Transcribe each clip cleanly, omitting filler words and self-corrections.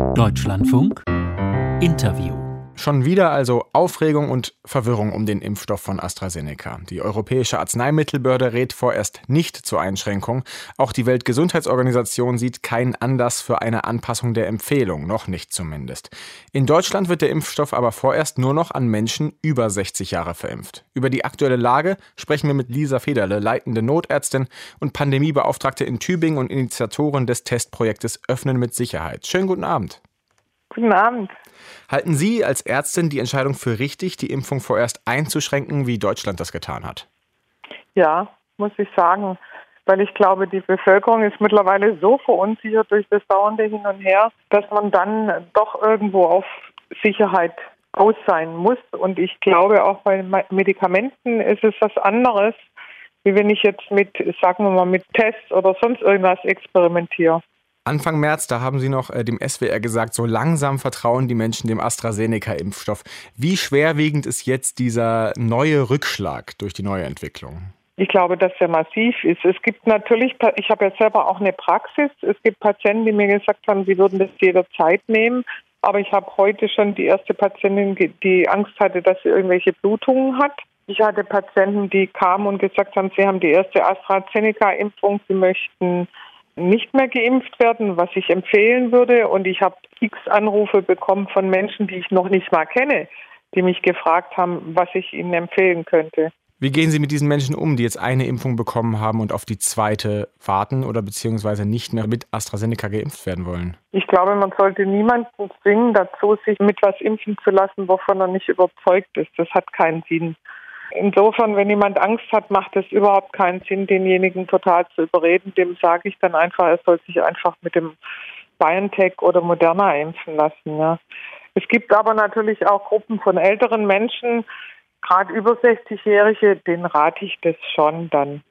Deutschlandfunk Interview. Schon wieder also Aufregung und Verwirrung um den Impfstoff von AstraZeneca. Die Europäische Arzneimittelbehörde rät vorerst nicht zur Einschränkung. Auch die Weltgesundheitsorganisation sieht keinen Anlass für eine Anpassung der Empfehlung, noch nicht zumindest. In Deutschland wird der Impfstoff aber vorerst nur noch an Menschen über 60 Jahre verimpft. Über die aktuelle Lage sprechen wir mit Lisa Federle, leitende Notärztin und Pandemiebeauftragte in Tübingen und Initiatorin des Testprojektes Öffnen mit Sicherheit. Schönen guten Abend. Guten Abend. Halten Sie als Ärztin die Entscheidung für richtig, die Impfung vorerst einzuschränken, wie Deutschland das getan hat? Ja, muss ich sagen, weil ich glaube, die Bevölkerung ist mittlerweile so verunsichert durch das dauernde Hin und Her, dass man dann doch irgendwo auf Sicherheit aus sein muss. Und ich glaube, auch bei Medikamenten ist es was anderes, wie wenn ich jetzt mit Tests oder sonst irgendwas experimentiere. Anfang März, da haben Sie noch dem SWR gesagt, so langsam vertrauen die Menschen dem AstraZeneca-Impfstoff. Wie schwerwiegend ist jetzt dieser neue Rückschlag durch die neue Entwicklung? Ich glaube, dass er massiv ist. Es gibt natürlich, ich habe ja selber auch eine Praxis, es gibt Patienten, die mir gesagt haben, sie würden das jederzeit nehmen. Aber ich habe heute schon die erste Patientin, die Angst hatte, dass sie irgendwelche Blutungen hat. Ich hatte Patienten, die kamen und gesagt haben, sie haben die erste AstraZeneca-Impfung, sie möchten nicht mehr geimpft werden, was ich empfehlen würde. Und ich habe x Anrufe bekommen von Menschen, die ich noch nicht mal kenne, die mich gefragt haben, was ich ihnen empfehlen könnte. Wie gehen Sie mit diesen Menschen um, die jetzt eine Impfung bekommen haben und auf die zweite warten oder beziehungsweise nicht mehr mit AstraZeneca geimpft werden wollen? Ich glaube, man sollte niemanden zwingen dazu, sich mit was impfen zu lassen, wovon er nicht überzeugt ist. Das hat keinen Sinn. Insofern, wenn jemand Angst hat, macht es überhaupt keinen Sinn, denjenigen total zu überreden. Dem sage ich dann einfach, er soll sich einfach mit dem BioNTech oder Moderna impfen lassen. Ja. Es gibt aber natürlich auch Gruppen von älteren Menschen, gerade über 60-Jährige, denen rate ich das schon dann.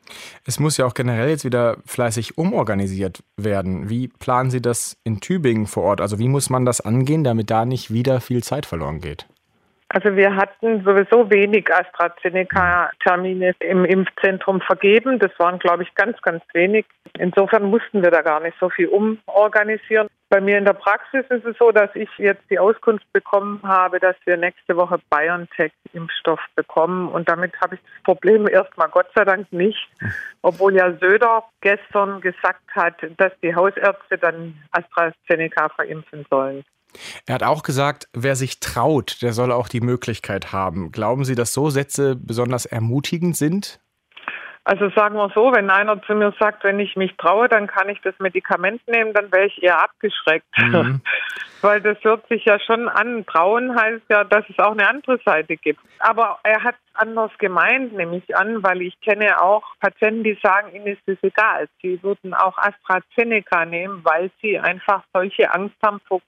Es muss ja auch generell jetzt wieder fleißig umorganisiert werden. Wie planen Sie das in Tübingen vor Ort? Also wie muss man das angehen, damit da nicht wieder viel Zeit verloren geht? Also wir hatten sowieso wenig AstraZeneca-Termine im Impfzentrum vergeben. Das waren, glaube ich, ganz, ganz wenig. Insofern mussten wir da gar nicht so viel umorganisieren. Bei mir in der Praxis ist es so, dass ich jetzt die Auskunft bekommen habe, dass wir nächste Woche BioNTech-Impfstoff bekommen. Und damit habe ich das Problem erstmal Gott sei Dank nicht. Obwohl ja Söder gestern gesagt hat, dass die Hausärzte dann AstraZeneca verimpfen sollen. Er hat auch gesagt, wer sich traut, der soll auch die Möglichkeit haben. Glauben Sie, dass so Sätze besonders ermutigend sind? Also sagen wir so, wenn einer zu mir sagt, wenn ich mich traue, dann kann ich das Medikament nehmen, dann wäre ich eher abgeschreckt. Mhm. Weil das hört sich ja schon an. Trauen heißt ja, dass es auch eine andere Seite gibt. Aber er hat anders gemeint, nehme ich an, weil ich kenne auch Patienten, die sagen, ihnen ist es egal. Sie würden auch AstraZeneca nehmen, weil sie einfach solche Angst haben vor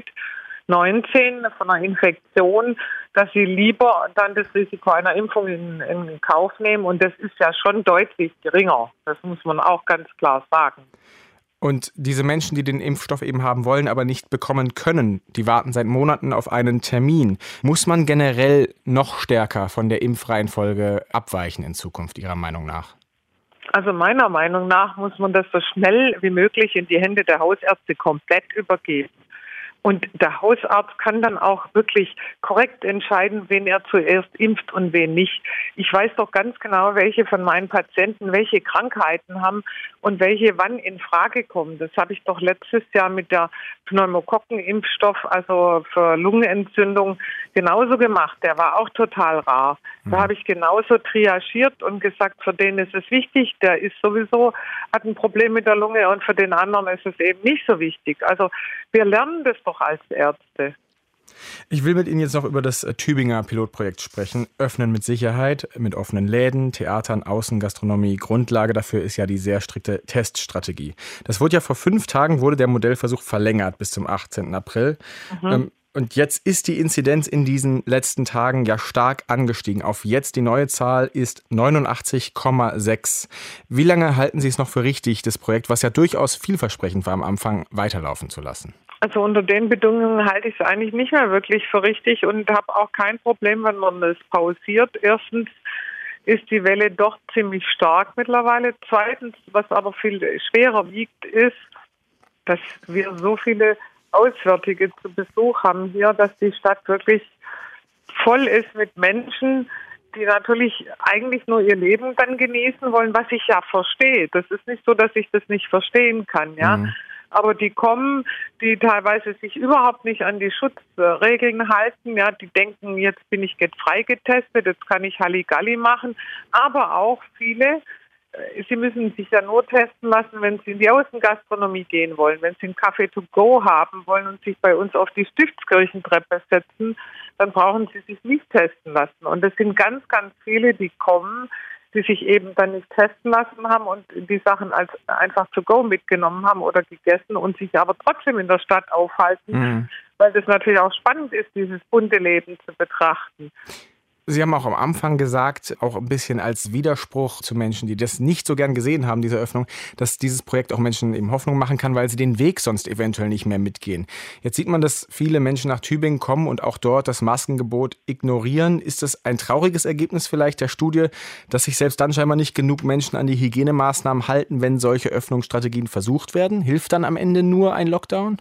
Covid-19, von einer Infektion, dass sie lieber dann das Risiko einer Impfung in Kauf nehmen. Und das ist ja schon deutlich geringer. Das muss man auch ganz klar sagen. Und diese Menschen, die den Impfstoff eben haben wollen, aber nicht bekommen können, die warten seit Monaten auf einen Termin. Muss man generell noch stärker von der Impfreihenfolge abweichen in Zukunft, Ihrer Meinung nach? Also meiner Meinung nach muss man das so schnell wie möglich in die Hände der Hausärzte komplett übergeben. Und der Hausarzt kann dann auch wirklich korrekt entscheiden, wen er zuerst impft und wen nicht. Ich weiß doch ganz genau, welche von meinen Patienten welche Krankheiten haben und welche wann in Frage kommen. Das habe ich doch letztes Jahr mit der Pneumokokken-Impfstoff, also für Lungenentzündung, genauso gemacht. Der war auch total rar. Da habe ich genauso triagiert und gesagt, für den ist es wichtig, der ist sowieso, hat ein Problem mit der Lunge und für den anderen ist es eben nicht so wichtig. Also wir lernen das doch als Ärzte. Ich will mit Ihnen jetzt noch über das Tübinger Pilotprojekt sprechen. Öffnen mit Sicherheit, mit offenen Läden, Theatern, Außengastronomie. Grundlage dafür ist ja die sehr strikte Teststrategie. Das wurde ja vor 5 Tagen, wurde der Modellversuch verlängert bis zum 18. April. Und jetzt ist die Inzidenz in diesen letzten Tagen ja stark angestiegen. Auf jetzt die neue Zahl ist 89,6. Wie lange halten Sie es noch für richtig, das Projekt, was ja durchaus vielversprechend war am Anfang, weiterlaufen zu lassen? Also unter den Bedingungen halte ich es eigentlich nicht mehr wirklich für richtig und habe auch kein Problem, wenn man es pausiert. Erstens ist die Welle doch ziemlich stark mittlerweile. Zweitens, was aber viel schwerer wiegt, ist, dass wir so viele Auswärtige zu Besuch haben hier, dass die Stadt wirklich voll ist mit Menschen, die natürlich eigentlich nur ihr Leben dann genießen wollen, was ich ja verstehe. Das ist nicht so, dass ich das nicht verstehen kann, ja. Mhm. Aber die kommen, die teilweise sich überhaupt nicht an die Schutzregeln halten, ja, die denken, jetzt bin ich frei getestet, jetzt kann ich Halligalli machen. Aber auch viele, sie müssen sich ja nur testen lassen, wenn sie in die Außengastronomie gehen wollen, wenn sie einen Kaffee to go haben wollen und sich bei uns auf die Stiftskirchentreppe setzen, dann brauchen sie sich nicht testen lassen. Und es sind ganz, ganz viele, die kommen, die sich eben dann nicht testen lassen haben und die Sachen als einfach to go mitgenommen haben oder gegessen und sich aber trotzdem in der Stadt aufhalten, weil das natürlich auch spannend ist, dieses bunte Leben zu betrachten. Sie haben auch am Anfang gesagt, auch ein bisschen als Widerspruch zu Menschen, die das nicht so gern gesehen haben, diese Öffnung, dass dieses Projekt auch Menschen eben Hoffnung machen kann, weil sie den Weg sonst eventuell nicht mehr mitgehen. Jetzt sieht man, dass viele Menschen nach Tübingen kommen und auch dort das Maskengebot ignorieren. Ist das ein trauriges Ergebnis vielleicht der Studie, dass sich selbst dann scheinbar nicht genug Menschen an die Hygienemaßnahmen halten, wenn solche Öffnungsstrategien versucht werden? Hilft dann am Ende nur ein Lockdown?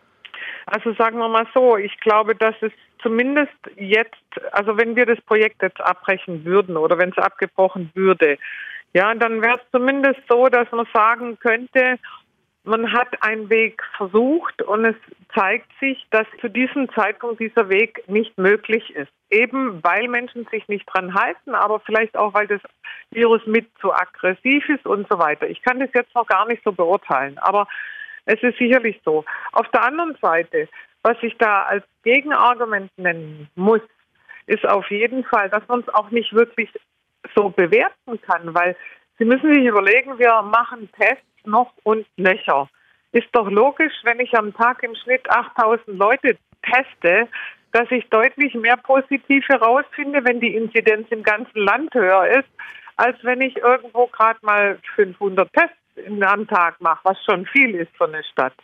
Also sagen wir mal so, ich glaube, dass es zumindest jetzt, also wenn wir das Projekt jetzt abbrechen würden oder wenn es abgebrochen würde, ja, dann wäre es zumindest so, dass man sagen könnte, man hat einen Weg versucht und es zeigt sich, dass zu diesem Zeitpunkt dieser Weg nicht möglich ist. Eben weil Menschen sich nicht dran halten, aber vielleicht auch, weil das Virus mit zu aggressiv ist und so weiter. Ich kann das jetzt noch gar nicht so beurteilen, aber es ist sicherlich so. Auf der anderen Seite, was ich da als Gegenargument nennen muss, ist auf jeden Fall, dass man es auch nicht wirklich so bewerten kann, weil Sie müssen sich überlegen, wir machen Tests noch und nöcher. Ist doch logisch, wenn ich am Tag im Schnitt 8.000 Leute teste, dass ich deutlich mehr Positive rausfinde, wenn die Inzidenz im ganzen Land höher ist, als wenn ich irgendwo gerade mal 500 Tests am Tag mache, was schon viel ist für eine Stadt.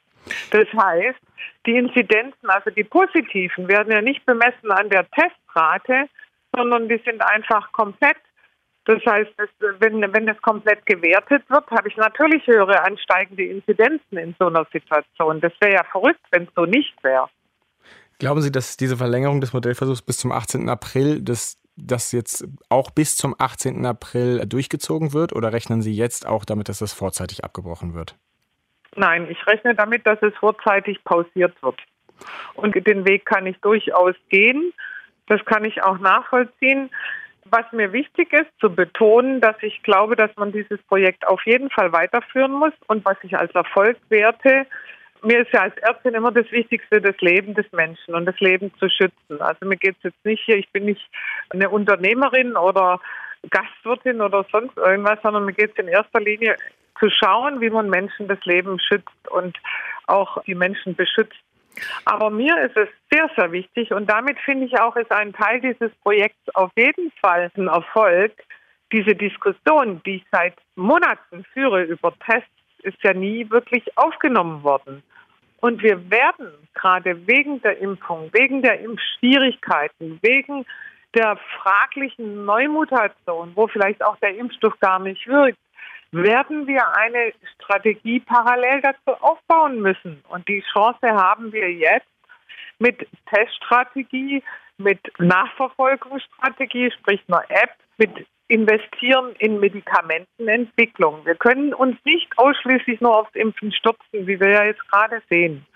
Das heißt, die Inzidenzen, also die positiven, werden ja nicht bemessen an der Testrate, sondern die sind einfach komplett. Das heißt, wenn das komplett gewertet wird, habe ich natürlich höhere ansteigende Inzidenzen in so einer Situation. Das wäre ja verrückt, wenn es so nicht wäre. Glauben Sie, dass diese Verlängerung des Modellversuchs bis zum 18. April, dass das jetzt auch bis zum 18. April durchgezogen wird? Oder rechnen Sie jetzt auch damit, dass das vorzeitig abgebrochen wird? Nein, ich rechne damit, dass es vorzeitig pausiert wird. Und den Weg kann ich durchaus gehen. Das kann ich auch nachvollziehen. Was mir wichtig ist, zu betonen, dass ich glaube, dass man dieses Projekt auf jeden Fall weiterführen muss. Und was ich als Erfolg werte, mir ist ja als Ärztin immer das Wichtigste, das Leben des Menschen und das Leben zu schützen. Also mir geht es jetzt nicht hier, ich bin nicht eine Unternehmerin oder Gastwirtin oder sonst irgendwas, sondern mir geht es in erster Linie zu schauen, wie man Menschen das Leben schützt und auch die Menschen beschützt. Aber mir ist es sehr, sehr wichtig und damit finde ich auch, ist ein Teil dieses Projekts auf jeden Fall ein Erfolg. Diese Diskussion, die ich seit Monaten führe über Tests, ist ja nie wirklich aufgenommen worden. Und wir werden gerade wegen der Impfung, wegen der Impfschwierigkeiten, wegen der fraglichen Neumutation, wo vielleicht auch der Impfstoff gar nicht wirkt, werden wir eine Strategie parallel dazu aufbauen müssen. Und die Chance haben wir jetzt mit Teststrategie, mit Nachverfolgungsstrategie, sprich einer App, mit Investieren in Medikamentenentwicklung. Wir können uns nicht ausschließlich nur aufs Impfen stürzen, wie wir ja jetzt gerade sehen.